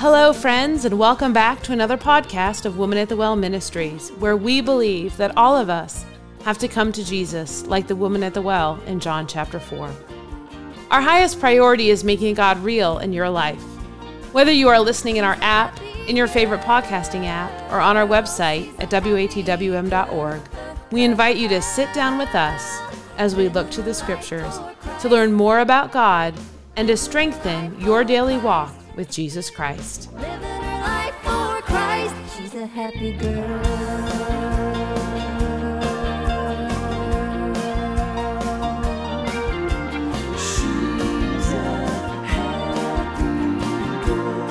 Hello, friends, and welcome back to another podcast of Woman at the Well Ministries, where we believe that all of us have to come to Jesus like the woman at the well in John chapter 4. Our highest priority is making God real in your life. Whether you are listening in our app, in your favorite podcasting app, or on our website at watwm.org, we invite you to sit down with us as we look to the scriptures to learn more about God and to strengthen your daily walk with Jesus Christ. Living her life for Christ, she's a happy girl. She's a happy girl.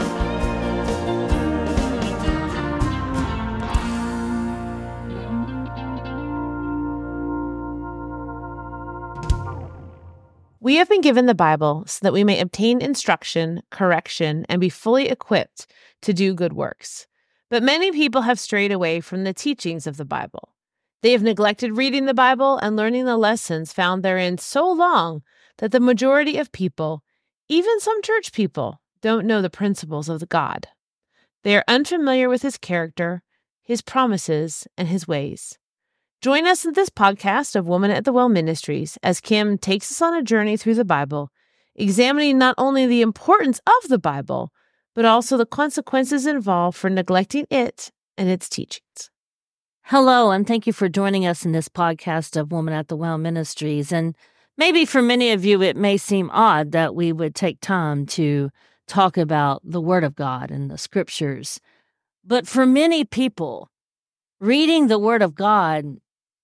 We have been given the Bible so that we may obtain instruction, correction, and be fully equipped to do good works. But many people have strayed away from the teachings of the Bible. They have neglected reading the Bible and learning the lessons found therein so long that the majority of people, even some church people, don't know the principles of the God. They are unfamiliar with His character, His promises, and His ways. Join us in this podcast of Woman at the Well Ministries as Kim takes us on a journey through the Bible, examining not only the importance of the Bible, but also the consequences involved for neglecting it and its teachings. Hello, and thank you for joining us in this podcast of Woman at the Well Ministries. And maybe for many of you, it may seem odd that we would take time to talk about the Word of God and the Scriptures. But for many people, reading the Word of God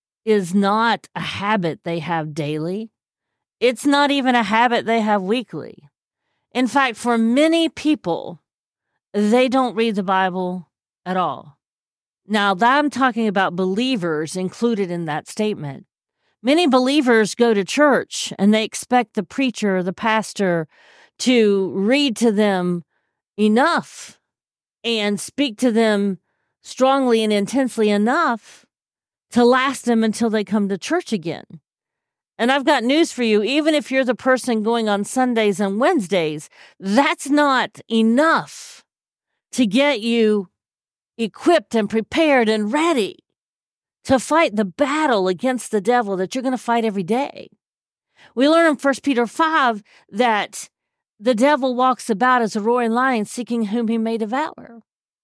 is not a habit they have daily. It's not even a habit they have weekly. In fact, for many people, they don't read the Bible at all. Now, I'm talking about believers included in that statement. Many believers go to church and they expect the preacher or the pastor to read to them enough and speak to them strongly and intensely enough to last them until they come to church again. And I've got news for you. Even if you're the person going on Sundays and Wednesdays, that's not enough to get you equipped and prepared and ready to fight the battle against the devil that you're going to fight every day. We learn in 1 Peter 5 that the devil walks about as a roaring lion seeking whom he may devour.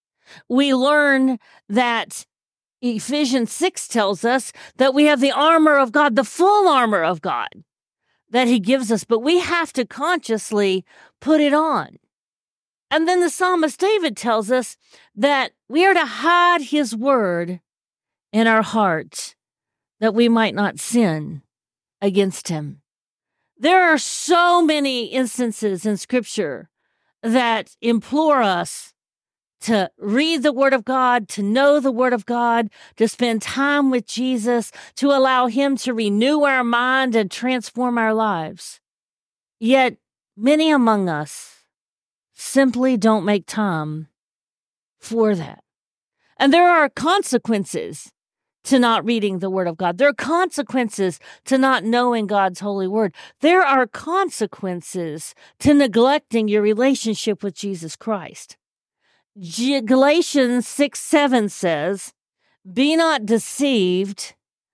We learn that Ephesians 6 tells us that we have the armor of God, the full armor of God that He gives us, but we have to consciously put it on. And then the psalmist David tells us that we are to hide His word in our heart that we might not sin against Him. There are so many instances in Scripture that implore us to read the Word of God, to know the Word of God, to spend time with Jesus, to allow Him to renew our mind and transform our lives. Yet, many among us simply don't make time for that. And there are consequences to not reading the Word of God. There are consequences to not knowing God's holy Word. There are consequences to neglecting your relationship with Jesus Christ. Galatians 6:7 says, "Be not deceived,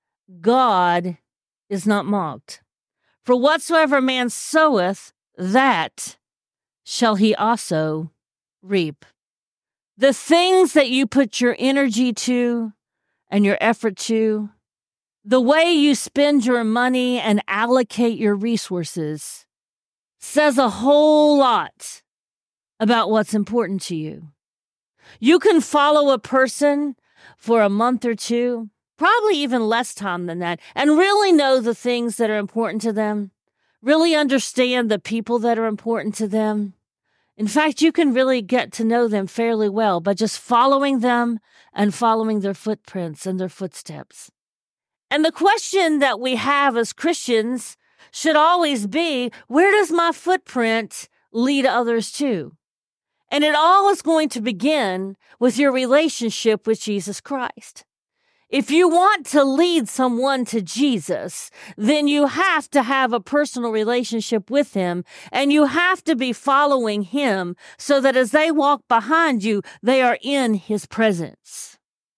God is not mocked. For whatsoever man soweth, that shall he also reap." The things that you put your energy to and your effort to, the way you spend your money and allocate your resources, says a whole lot about what's important to you. You can follow a person for a month or two, probably even less time than that, and really know the things that are important to them, really understand the people that are important to them. In fact, you can really get to know them fairly well by just following them and following their footprints and their footsteps. And the question that we have as Christians should always be, where does my footprint lead others to? And it all is going to begin with your relationship with Jesus Christ. If you want to lead someone to Jesus, then you have to have a personal relationship with him, and you have to be following him so that as they walk behind you, they are in his presence.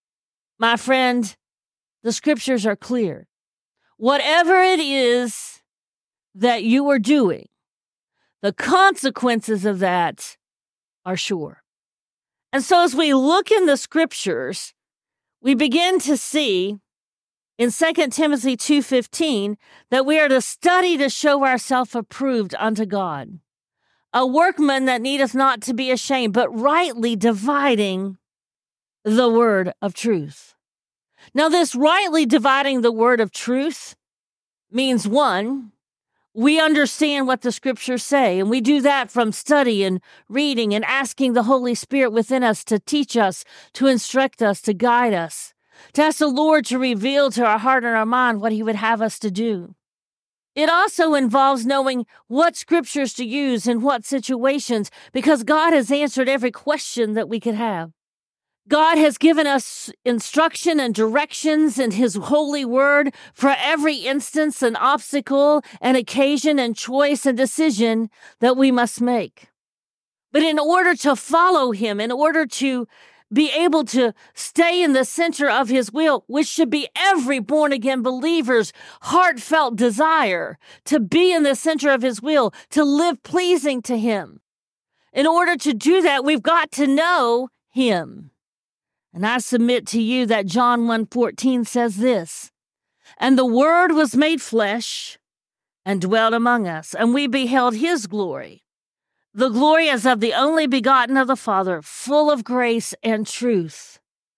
My friend, the scriptures are clear. Whatever it is that you are doing, the consequences of that are sure. And so as we look in the scriptures, we begin to see in 2 Timothy 2:15 that we are to study to show ourselves approved unto God, a workman that needeth not to be ashamed, but rightly dividing the word of truth. Now, this rightly dividing the word of truth means, one, we understand what the scriptures say, and we do that from study and reading and asking the Holy Spirit within us to teach us, to instruct us, to guide us, to ask the Lord to reveal to our heart and our mind what he would have us to do. It also involves knowing what scriptures to use in what situations, because God has answered every question that we could have. God has given us instruction and directions in his holy word for every instance and obstacle and occasion and choice and decision that we must make. But in order to follow him, in order to be able to stay in the center of his will, which should be every born-again believer's heartfelt desire, to be in the center of his will, to live pleasing to him. In order to do that, we've got to know him. And I submit to you that John 1:14 says this, "And the Word was made flesh and dwelt among us, and we beheld his glory. The glory as of the only begotten of the Father, full of grace and truth."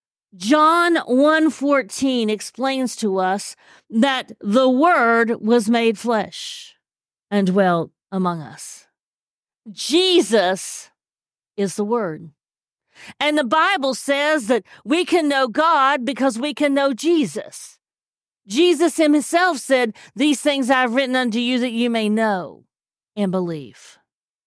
John 1:14 explains to us that the Word was made flesh and dwelt among us. Jesus is the Word. And the Bible says that we can know God because we can know Jesus. Jesus himself said, "These things I've written unto you that you may know and believe."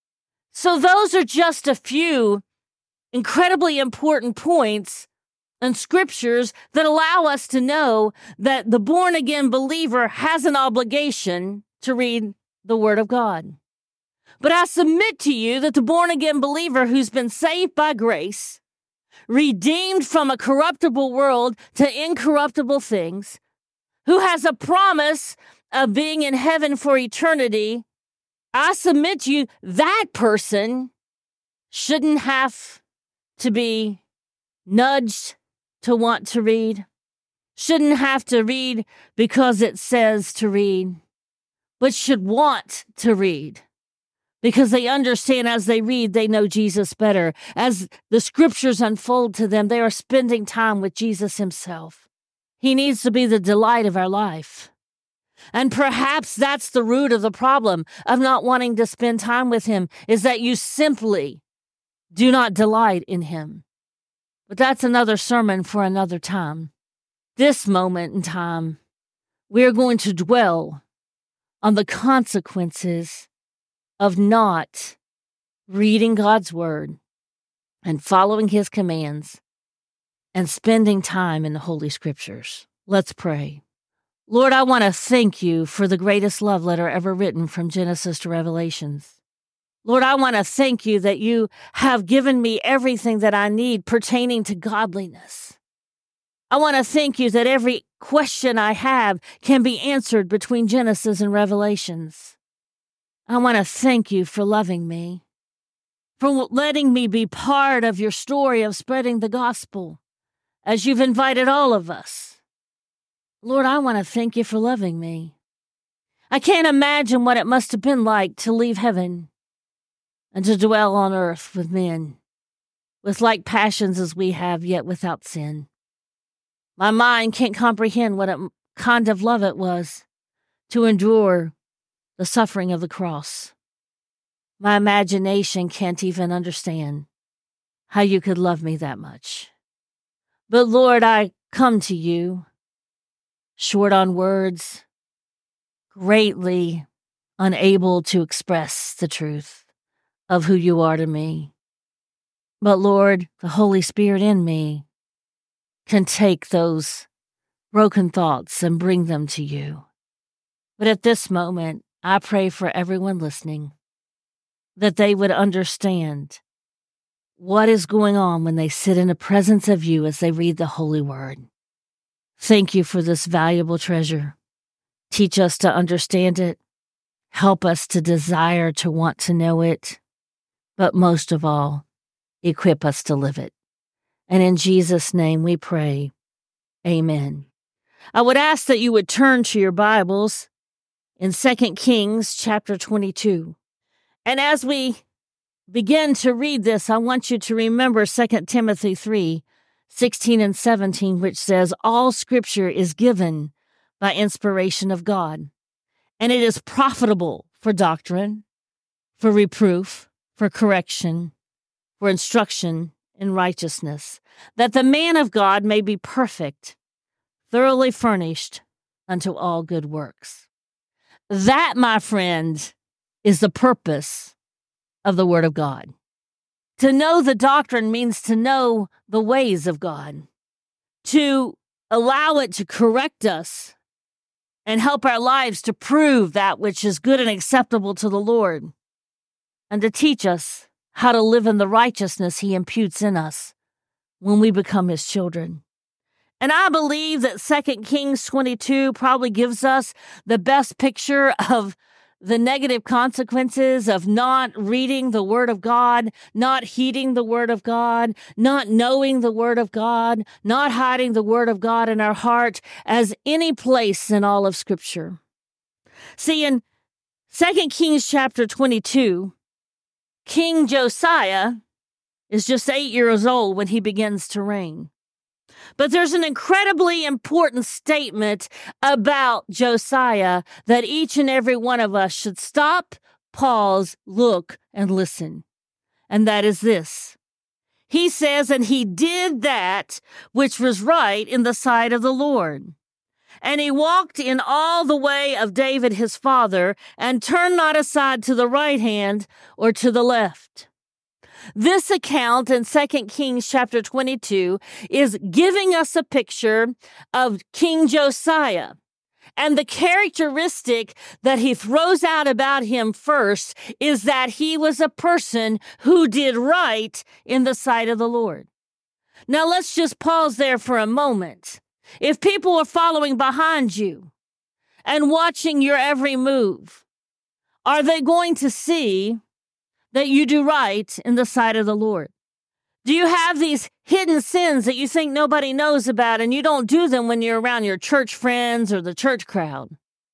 So those are just a few incredibly important points and scriptures that allow us to know that the born-again believer has an obligation to read the Word of God. But I submit to you that the born-again believer who's been saved by grace, redeemed from a corruptible world to incorruptible things, who has a promise of being in heaven for eternity, I submit to you that person shouldn't have to be nudged to want to read, shouldn't have to read because it says to read, but should want to read. Because they understand as they read, they know Jesus better. As the scriptures unfold to them, they are spending time with Jesus himself. He needs to be the delight of our life. And perhaps that's the root of the problem of not wanting to spend time with him, is that you simply do not delight in him. But that's another sermon for another time. This moment in time, we're going to dwell on the consequences of not reading God's word and following his commands and spending time in the Holy Scriptures. Let's pray. Lord, I want to thank you for the greatest love letter ever written from Genesis to Revelations. Lord, I want to thank you that you have given me everything that I need pertaining to godliness. I want to thank you that every question I have can be answered between Genesis and Revelations. I want to thank you for loving me, for letting me be part of your story of spreading the gospel, as you've invited all of us. Lord, I want to thank you for loving me. I can't imagine what it must have been like to leave heaven and to dwell on earth with men, with like passions as we have, yet without sin. My mind can't comprehend what kind of love it was to endure the suffering of the cross. My imagination can't even understand how you could love me that much. But Lord, I come to you, short on words, greatly unable to express the truth of who you are to me. But Lord, the Holy Spirit in me can take those broken thoughts and bring them to you. But at this moment, I pray for everyone listening that they would understand what is going on when they sit in the presence of you as they read the Holy Word. Thank you for this valuable treasure. Teach us to understand it. Help us to desire to want to know it. But most of all, equip us to live it. And in Jesus' name we pray. Amen. I would ask that you would turn to your Bibles in 2 Kings chapter 22. And as we begin to read this, I want you to remember 2 Timothy 3:16 and 17, which says, all Scripture is given by inspiration of God, and it is profitable for doctrine, for reproof, for correction, for instruction in righteousness, that the man of God may be perfect, thoroughly furnished unto all good works. That, my friend, is the purpose of the Word of God. To know the doctrine means to know the ways of God, to allow it to correct us and help our lives to prove that which is good and acceptable to the Lord, and to teach us how to live in the righteousness He imputes in us when we become His children. And I believe that 2 Kings 22 probably gives us the best picture of the negative consequences of not reading the Word of God, not heeding the Word of God, not knowing the Word of God, not hiding the Word of God in our heart as any place in all of Scripture. See, in 2 Kings chapter 22, King Josiah is just 8 years old when he begins to reign. But there's an incredibly important statement about Josiah that each and every one of us should stop, pause, look, and listen. And that is this. He says, and he did that which was right in the sight of the Lord. And he walked in all the way of David his father, and turned not aside to the right hand or to the left. This account in 2 Kings chapter 22 is giving us a picture of King Josiah. And the characteristic that he throws out about him first is that he was a person who did right in the sight of the Lord. Now let's just pause there for a moment. If people are following behind you and watching your every move, are they going to see that you do right in the sight of the Lord? Do you have these hidden sins that you think nobody knows about and you don't do them when you're around your church friends or the church crowd?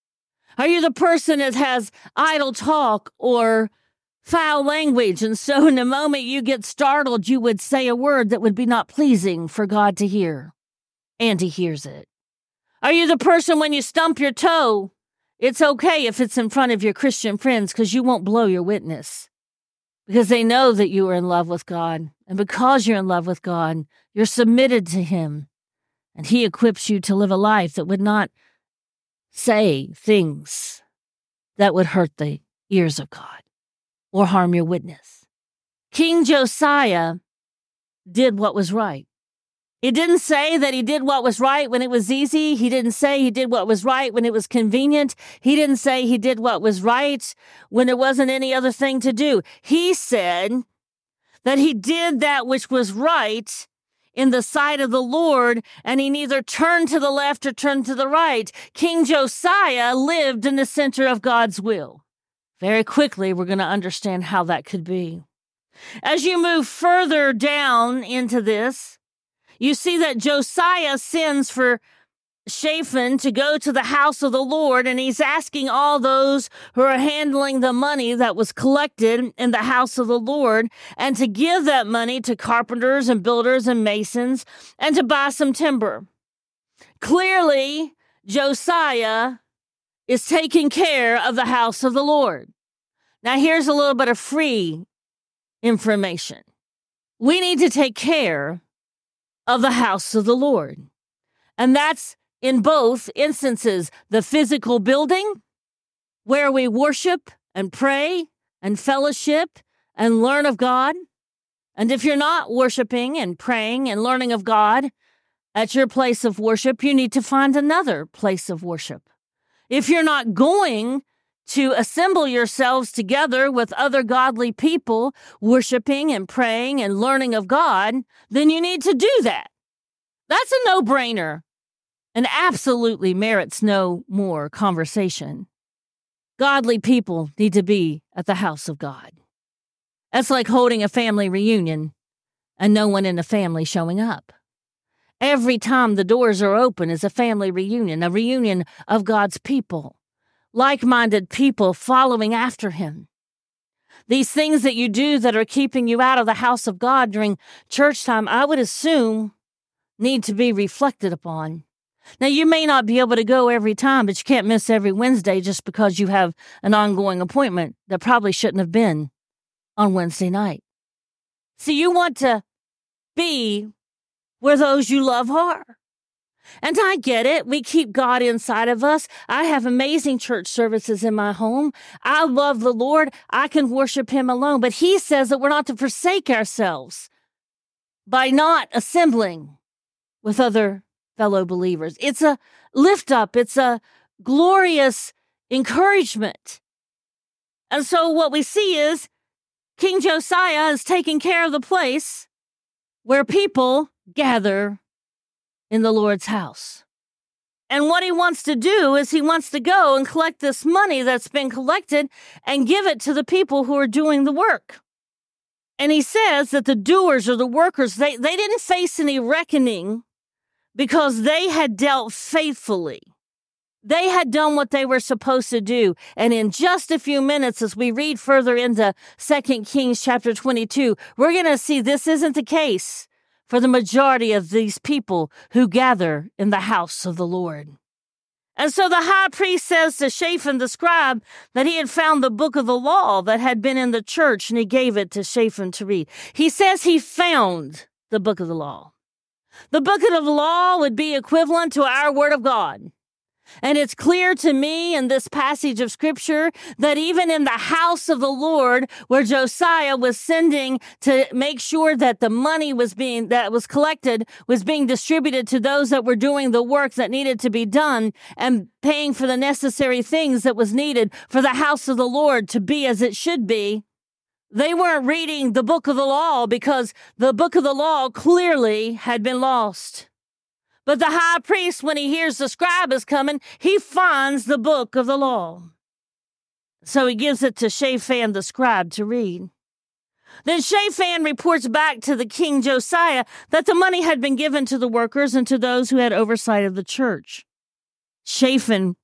Are you the person that has idle talk or foul language, and so in the moment you get startled, you would say a word that would be not pleasing for God to hear, and He hears it? Are you the person when you stump your toe, it's okay if it's in front of your Christian friends because you won't blow your witness? Because they know that you are in love with God. And because you're in love with God, you're submitted to Him. And He equips you to live a life that would not say things that would hurt the ears of God or harm your witness. King Josiah did what was right. It didn't say that he did what was right when it was easy. He didn't say he did what was right when it was convenient. He didn't say he did what was right when there wasn't any other thing to do. He said that he did that which was right in the sight of the Lord, and he neither turned to the left or turned to the right. King Josiah lived in the center of God's will. Very quickly, we're going to understand how that could be. As you move further down into this, you see that Josiah sends for Shaphan to go to the house of the Lord, and he's asking all those who are handling the money that was collected in the house of the Lord and to give that money to carpenters and builders and masons and to buy some timber. Clearly, Josiah is taking care of the house of the Lord. Now, here's a little bit of free information. We need to take care of the house of the Lord. And that's in both instances, the physical building where we worship and pray and fellowship and learn of God. And if you're not worshiping and praying and learning of God at your place of worship, you need to find another place of worship. If you're not going to assemble yourselves together with other godly people, worshiping and praying and learning of God, then you need to do that. That's a no-brainer and absolutely merits no more conversation. Godly people need to be at the house of God. That's like holding a family reunion and no one in the family showing up. Every time the doors are open is a family reunion, a reunion of God's people, like-minded people following after him. These things that you do that are keeping you out of the house of God during church time, I would assume, need to be reflected upon. Now, you may not be able to go every time, but you can't miss every Wednesday just because you have an ongoing appointment that probably shouldn't have been on Wednesday night. See, you want to be where those you love are. And I get it. We keep God inside of us. I have amazing church services in my home. I love the Lord. I can worship him alone. But he says that we're not to forsake ourselves by not assembling with other fellow believers. It's a lift up. It's a glorious encouragement. And so what we see is King Josiah is taking care of the place where people gather in the Lord's house. And what he wants to do is he wants to go and collect this money that's been collected and give it to the people who are doing the work. And he says that the doers or the workers, they didn't face any reckoning because they had dealt faithfully. They had done what they were supposed to do. And in just a few minutes, as we read further into 2 Kings chapter 22, we're going to see this isn't the case for the majority of these people who gather in the house of the Lord. And so the high priest says to Shaphan the scribe that he had found the book of the law that had been in the church, and he gave it to Shaphan to read. He says he found the book of the law. The book of the law would be equivalent to our word of God. And it's clear to me in this passage of scripture that even in the house of the Lord, where Josiah was sending to make sure that the money that was collected was being distributed to those that were doing the work that needed to be done and paying for the necessary things that was needed for the house of the Lord to be as it should be, they weren't reading the book of the law because the book of the law clearly had been lost. But the high priest, when he hears the scribe is coming, he finds the book of the law. So he gives it to Shaphan the scribe to read. Then Shaphan reports back to the king Josiah that the money had been given to the workers and to those who had oversight of the church. Shaphan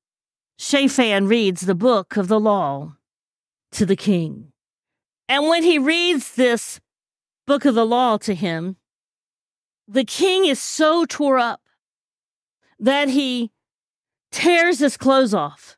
reads the book of the law to the king. And when he reads this book of the law to him, the king is so tore up that he tears his clothes off.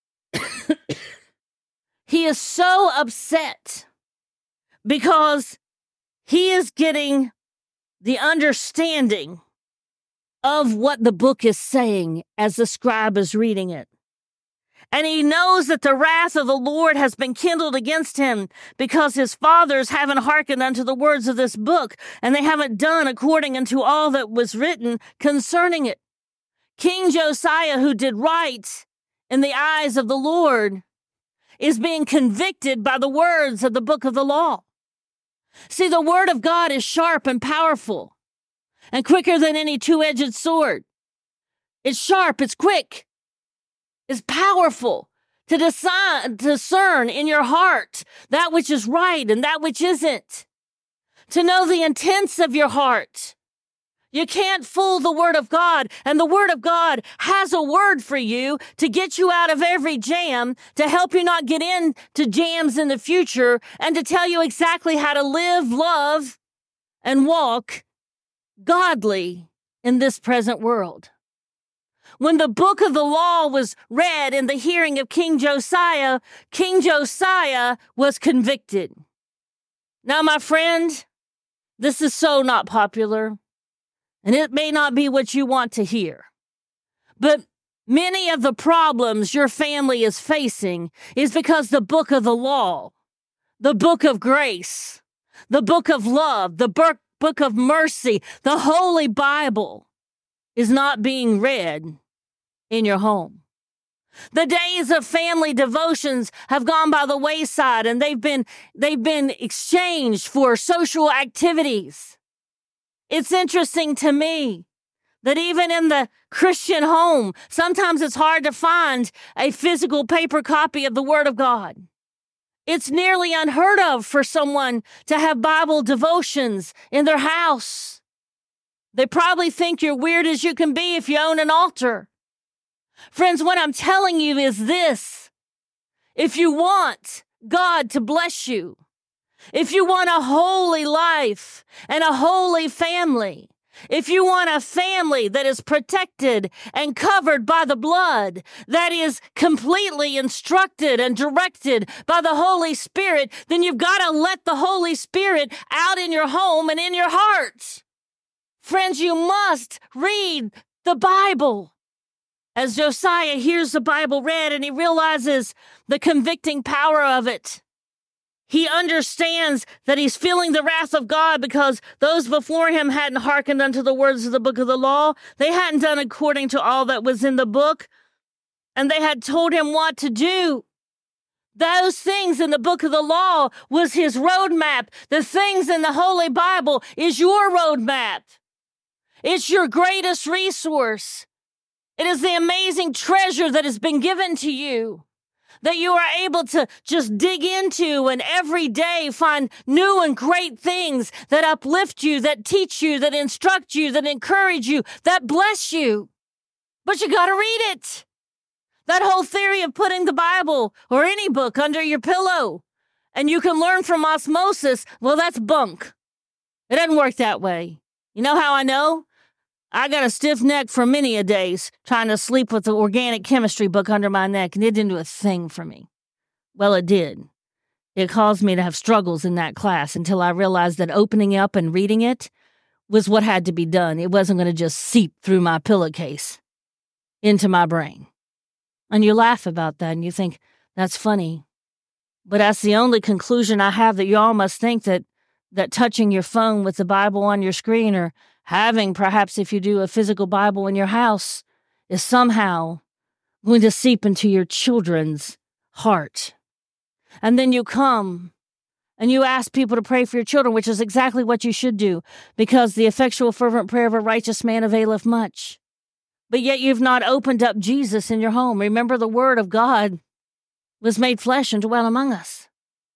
He is so upset because he is getting the understanding of what the book is saying as the scribe is reading it. And he knows that the wrath of the Lord has been kindled against him because his fathers haven't hearkened unto the words of this book, and they haven't done according unto all that was written concerning it. King Josiah, who did right in the eyes of the Lord, is being convicted by the words of the book of the law. See, the word of God is sharp and powerful and quicker than any two-edged sword. It's sharp, it's quick, it's powerful to discern in your heart that which is right and that which isn't, to know the intents of your heart. You can't fool the word of God, and the word of God has a word for you to get you out of every jam, to help you not get into jams in the future, and to tell you exactly how to live, love, and walk godly in this present world. When the book of the law was read in the hearing of King Josiah was convicted. Now, my friend, this is so not popular. And it may not be what you want to hear. But many of the problems your family is facing is because the book of the law, the book of grace, the book of love, the book of mercy, the Holy Bible is not being read in your home. The days of family devotions have gone by the wayside, and they've been exchanged for social activities. It's interesting to me that even in the Christian home, sometimes it's hard to find a physical paper copy of the Word of God. It's nearly unheard of for someone to have Bible devotions in their house. They probably think you're weird as you can be if you own an altar. Friends, what I'm telling you is this. If you want God to bless you, if you want a holy life and a holy family, if you want a family that is protected and covered by the blood, that is completely instructed and directed by the Holy Spirit, then you've got to let the Holy Spirit out in your home and in your heart. Friends, you must read the Bible. As Josiah hears the Bible read and he realizes the convicting power of it, he understands that he's feeling the wrath of God because those before him hadn't hearkened unto the words of the book of the law. They hadn't done according to all that was in the book, and they had told him what to do. Those things in the book of the law was his roadmap. The things in the Holy Bible is your roadmap. It's your greatest resource. It is the amazing treasure that has been given to you, that you are able to just dig into and every day find new and great things that uplift you, that teach you, that instruct you, that encourage you, that bless you. But you got to read it. That whole theory of putting the Bible or any book under your pillow and you can learn from osmosis, well, that's bunk. It doesn't work that way. You know how I know? I got a stiff neck for many a days trying to sleep with the organic chemistry book under my neck, and it didn't do a thing for me. Well, it did. It caused me to have struggles in that class until I realized that opening up and reading it was what had to be done. It wasn't going to just seep through my pillowcase into my brain. And you laugh about that and you think, that's funny. But that's the only conclusion I have, that you all must think that touching your phone with the Bible on your screen, or having, perhaps if you do, a physical Bible in your house, is somehow going to seep into your children's heart. And then you come and you ask people to pray for your children, which is exactly what you should do, because the effectual fervent prayer of a righteous man availeth much. But yet you've not opened up Jesus in your home. Remember, the Word of God was made flesh and dwelt among us.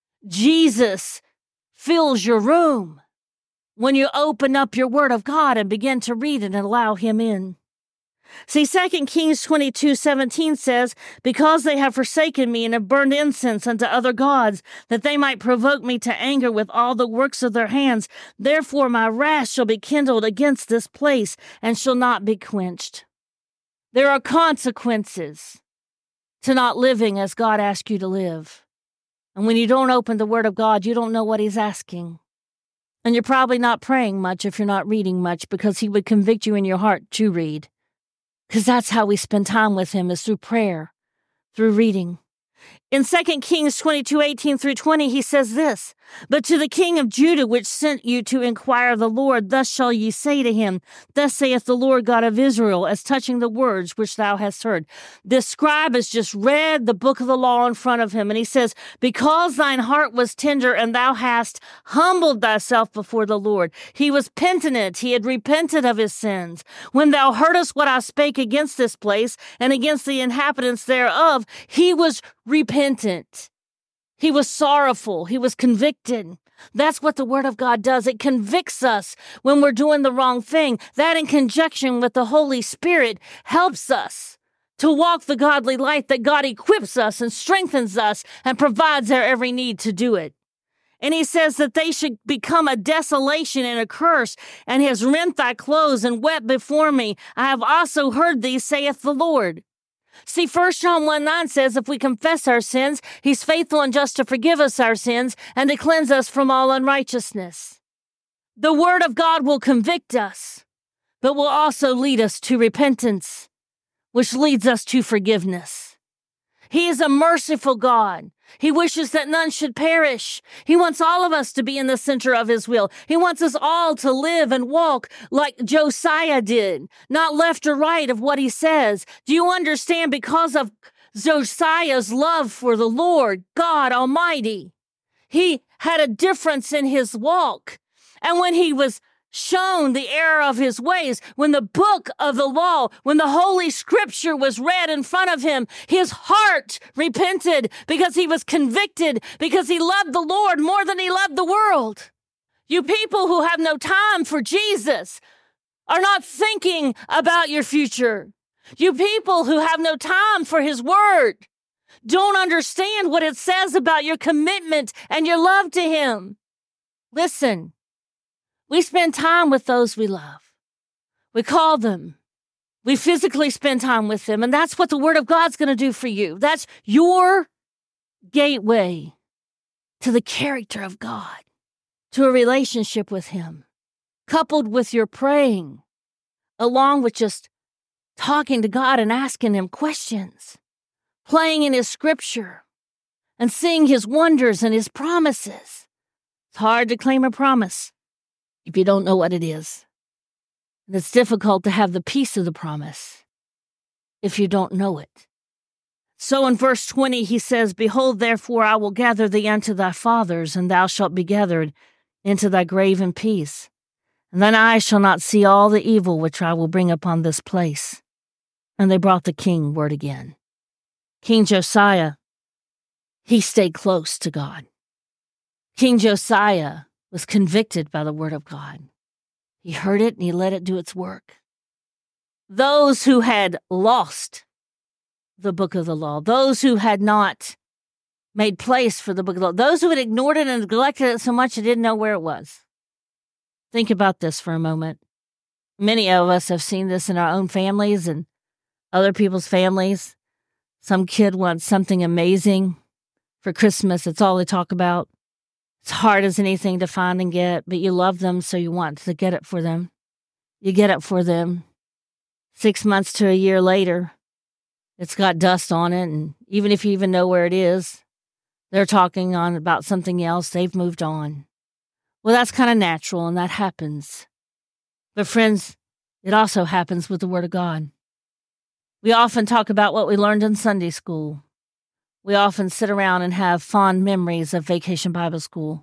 Jesus fills your room when you open up your Word of God and begin to read it and allow Him in. See, 2 Kings 22:17 says, because they have forsaken me and have burned incense unto other gods, that they might provoke me to anger with all the works of their hands, therefore my wrath shall be kindled against this place and shall not be quenched. There are consequences to not living as God asks you to live. And when you don't open the Word of God, you don't know what He's asking. And you're probably not praying much if you're not reading much, because He would convict you in your heart to read. Because that's how we spend time with Him, is through prayer, through reading. In 2 Kings 22:18-20, He says this, but to the king of Judah, which sent you to inquire of the Lord, thus shall ye say to him, thus saith the Lord God of Israel, as touching the words which thou hast heard. This scribe has just read the book of the law in front of him, and he says, because thine heart was tender, and thou hast humbled thyself before the Lord. He was penitent, he had repented of his sins. When thou heardest what I spake against this place, and against the inhabitants thereof, he was repentant. He was sorrowful. He was convicted. That's what the Word of God does. It convicts us when we're doing the wrong thing. That, in conjunction with the Holy Spirit, helps us to walk the godly life that God equips us and strengthens us and provides our every need to do it. And He says that they should become a desolation and a curse, and has rent thy clothes and wept before me. I have also heard thee, saith the Lord. See, 1 John 1:9 says, if we confess our sins, He's faithful and just to forgive us our sins and to cleanse us from all unrighteousness. The Word of God will convict us, but will also lead us to repentance, which leads us to forgiveness. He is a merciful God. He wishes that none should perish. He wants all of us to be in the center of his will. He wants us all to live and walk like Josiah did, not left or right of what he says. Do you understand? Because of Josiah's love for the Lord God Almighty, he had a difference in his walk. And when he was shown the error of his ways, when the book of the law, when the Holy Scripture was read in front of him, his heart repented because he was convicted, because he loved the Lord more than he loved the world. You people who have no time for Jesus are not thinking about your future. You people who have no time for his word don't understand what it says about your commitment and your love to him. Listen. We spend time with those we love. We call them. We physically spend time with them. And that's what the Word of God's going to do for you. That's your gateway to the character of God, to a relationship with him, coupled with your praying, along with just talking to God and asking him questions, playing in his scripture, and seeing his wonders and his promises. It's hard to claim a promise if you don't know what it is. And it's difficult to have the peace of the promise if you don't know it. So in verse 20, he says, Behold, therefore, I will gather thee unto thy fathers, and thou shalt be gathered into thy grave in peace. And thine eyes shall not see all the evil which I will bring upon this place. And they brought the king word again. King Josiah, he stayed close to God. King Josiah was convicted by the word of God. He heard it and he let it do its work. Those who had lost the book of the law, those who had not made place for the book of the law, those who had ignored it and neglected it so much they didn't know where it was. Think about this for a moment. Many of us have seen this in our own families and other people's families. Some kid wants something amazing for Christmas. It's all they talk about. It's hard as anything to find and get, but you love them, so you want to get it for them. You get it for them. 6 months to a year later, it's got dust on it, and even if you even know where it is, they're talking on about something else. They've moved on. Well, that's kind of natural, and that happens. But friends, it also happens with the Word of God. We often talk about what we learned in Sunday school. We often sit around and have fond memories of Vacation Bible School.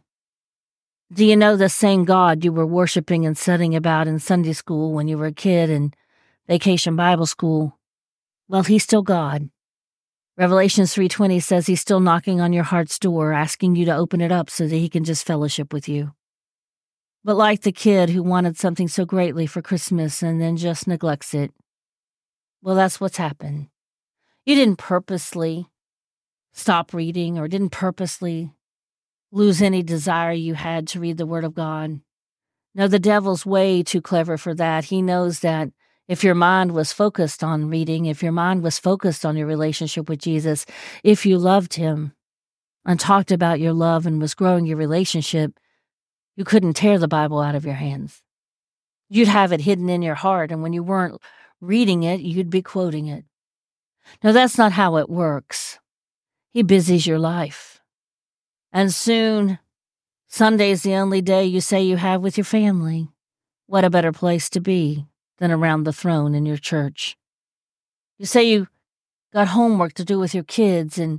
Do you know the same God you were worshiping and studying about in Sunday school when you were a kid in Vacation Bible School? Well, he's still God. Revelations 3:20 says he's still knocking on your heart's door, asking you to open it up so that he can just fellowship with you. But like the kid who wanted something so greatly for Christmas and then just neglects it, well, that's what's happened. You didn't purposely stop reading or didn't purposely lose any desire you had to read the Word of God. No, the devil's way too clever for that. He knows that if your mind was focused on reading, if your mind was focused on your relationship with Jesus, if you loved him and talked about your love and was growing your relationship, you couldn't tear the Bible out of your hands. You'd have it hidden in your heart, and when you weren't reading it, you'd be quoting it. No, that's not how it works. He busies your life. And soon, Sunday's the only day you say you have with your family. What a better place to be than around the throne in your church. You say you got homework to do with your kids and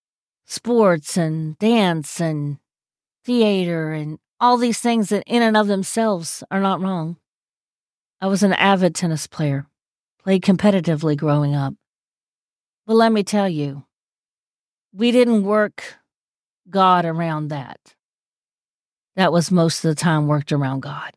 sports and dance and theater and all these things that in and of themselves are not wrong. I was an avid tennis player, played competitively growing up. But let me tell you, we didn't work God around that. That was most of the time worked around God.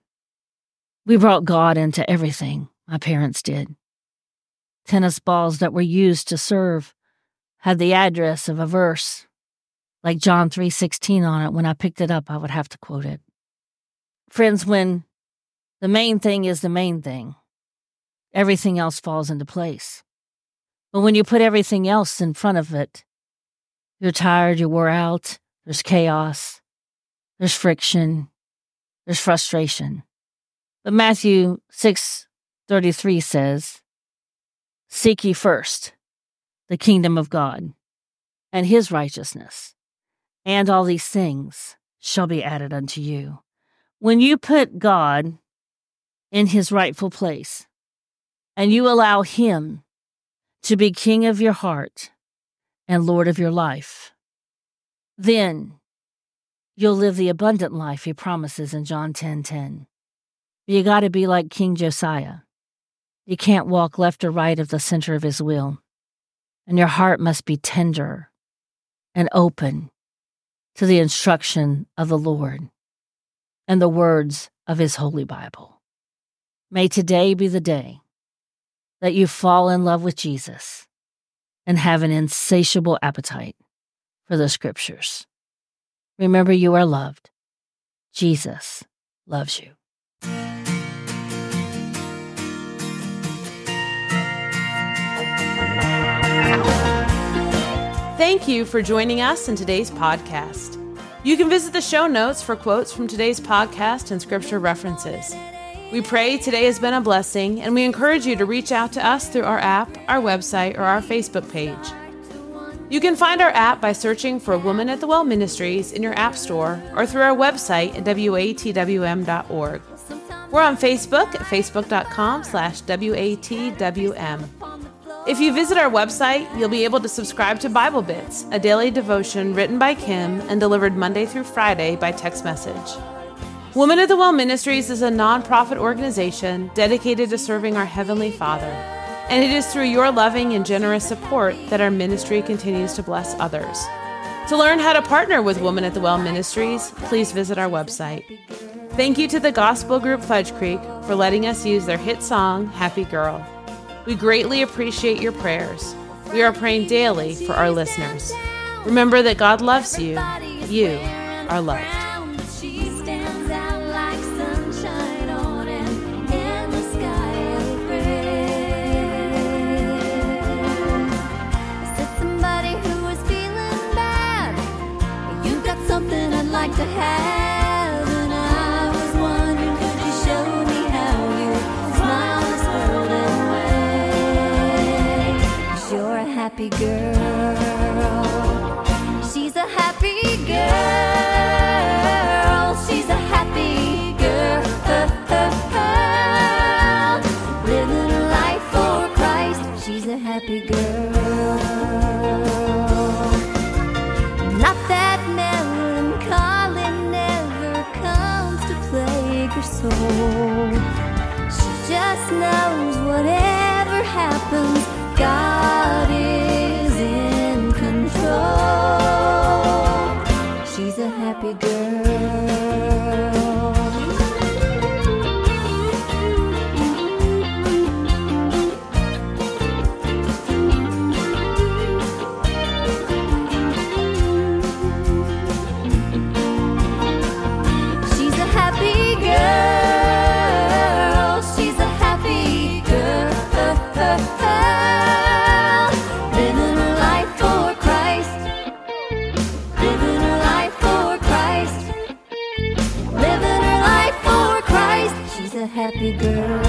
We brought God into everything. My parents did. Tennis balls that were used to serve had the address of a verse, like John 3:16 on it. When I picked it up, I would have to quote it. Friends, when the main thing is the main thing, everything else falls into place. But when you put everything else in front of it, you're tired, you wore out, there's chaos, there's friction, there's frustration. But Matthew 6:33 says, Seek ye first the kingdom of God and his righteousness, and all these things shall be added unto you. When you put God in his rightful place, and you allow him to be king of your heart and Lord of your life, then you'll live the abundant life he promises in John 10:10. You got to be like King Josiah. You can't walk left or right of the center of his will. And your heart must be tender and open to the instruction of the Lord and the words of his holy Bible. May today be the day that you fall in love with Jesus and have an insatiable appetite for the scriptures. Remember, you are loved. Jesus loves you. Thank you for joining us in today's podcast. You can visit the show notes for quotes from today's podcast and scripture references. We pray today has been a blessing, and we encourage you to reach out to us through our app, our website, or our Facebook page. You can find our app by searching for Woman at the Well Ministries in your app store or through our website at watwm.org. We're on Facebook at facebook.com/watwm. If you visit our website, you'll be able to subscribe to Bible Bits, a daily devotion written by Kim and delivered Monday through Friday by text message. Woman at the Well Ministries is a nonprofit organization dedicated to serving our Heavenly Father, and it is through your loving and generous support that our ministry continues to bless others. To learn how to partner with Woman at the Well Ministries, please visit our website. Thank you to the gospel group Fudge Creek for letting us use their hit song, Happy Girl. We greatly appreciate your prayers. We are praying daily for our listeners. Remember that God loves you. You are loved. She stands out like sunshine on an endless sky of gray. I said somebody who was feeling bad, you got something I'd like to have, and I was wondering, could you show me how you smile this world away? 'Cause you're a happy girl. She's a happy girl. She's a happy girl. Living her life for Christ. She's a happy girl. Not that melancholy never comes to plague her soul. She just knows whatever happens, God is in control. She's a happy girl. She's a happy girl. She's a happy girl. Living her life for Christ. Living her life for Christ. Living her life for Christ. She's a happy girl.